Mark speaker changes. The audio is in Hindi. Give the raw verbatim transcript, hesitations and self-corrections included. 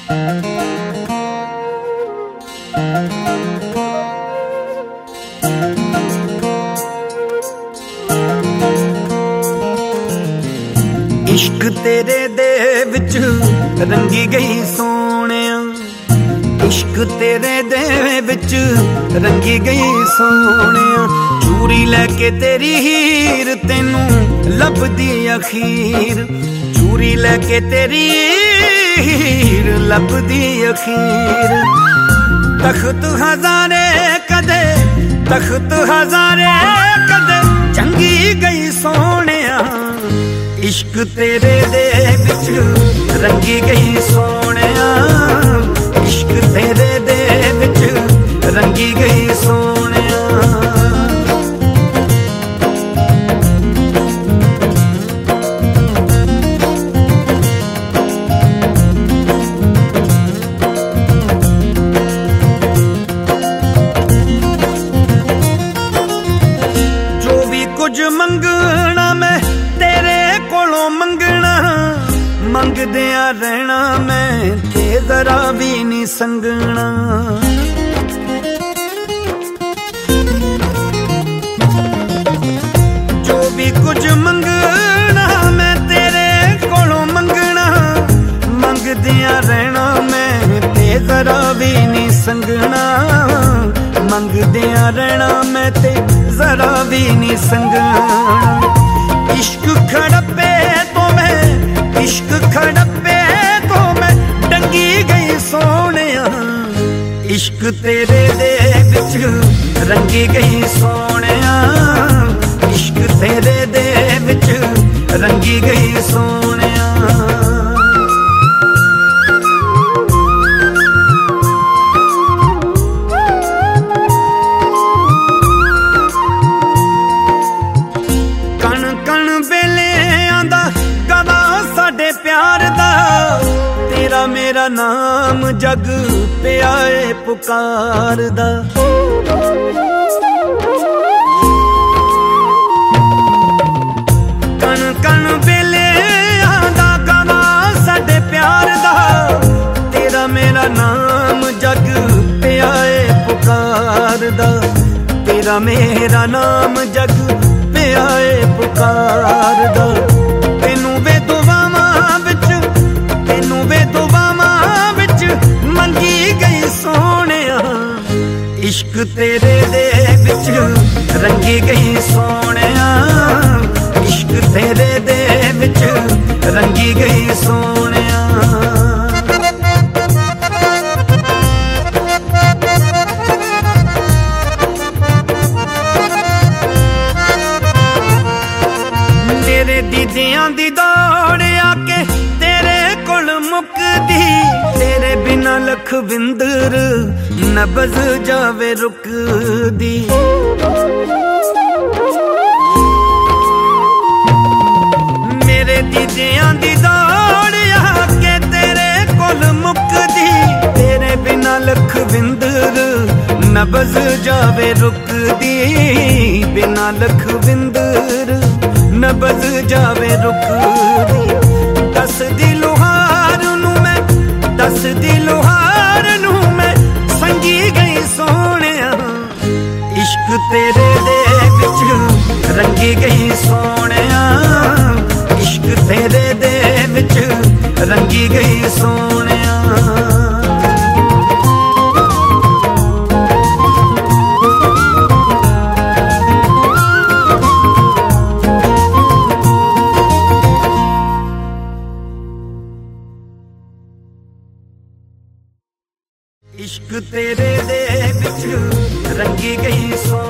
Speaker 1: इश्क तेरे दे विच रंगी गई सोहणिया, इश्क तेरे दे विच रंगी गई सोहणिया। चूरी लैके तेरी हीर तेनू लभदी अखीर, चूरी लैके तेरी हीर लभदी अखीर। तख्त हजारे कदे तख्त हजारे कदे चंगी गई सोहणिया। इश्क तेरे दे विच रंगी गई सोहणिया, इश्क तेरे दे विच रंगी गई सोहणिया। जो भी कुछ मंगना मैं तेरे कोलों मंगना, मंगदिया रहना मैं ते जरा भी नहीं संगना। जो भी कुछ मंगना मैं तेरे कोलों मंगना, मंगदिया रहना मैं ते जरा भी नहीं संगना। मंगदिया रहना मैं ते जरा भी नहीं संगना। इश्क खड़पे तो मैं इश्क खड़पे तो मैं डंगी गई सोहणिया। इश्क तेरे दे विच रंगी गई सोहणिया, इश्क तेरे दे विच रंगी गई सोहणिया। मेरा नाम जग पे आए पुकारदा, कण कण वेले आंदा गाना साडे प्यार दा। तेरा मेरा नाम जग पे आए पुकारदा, तेरा मेरा नाम जग पे आए पुकारदा। तेनू वे दुआवां विच तेनू वे दुआवां विच मंगी गई सोहणिया। इश्क तेरे दे विच रंगी गई सोहणिया, इश्क तेरे दे विच रंगी गई सोहणिया। मेरे दीदियां दी दौड़ आके तेरे कोल मुकदी, तेरे बिना लखविंदर नबज जावे रुकदी। मेरे दीदियां दी दौड़ आके तेरे कोल मुकदी, तेरे बिना लखविंदर नबज जावे रुकदी। बिना लखविंदर नबज जावे रुकदी। दस दी लोहार नू मैं दस दी लोहार नू मैं संगी गई सोहणिया। इश्क तेरे दे विच रंगी गई सोहणिया, इश्क तेरे दे विच रंगी गई सोहणिया। इश्क तेरे दे विच रंगी गई सो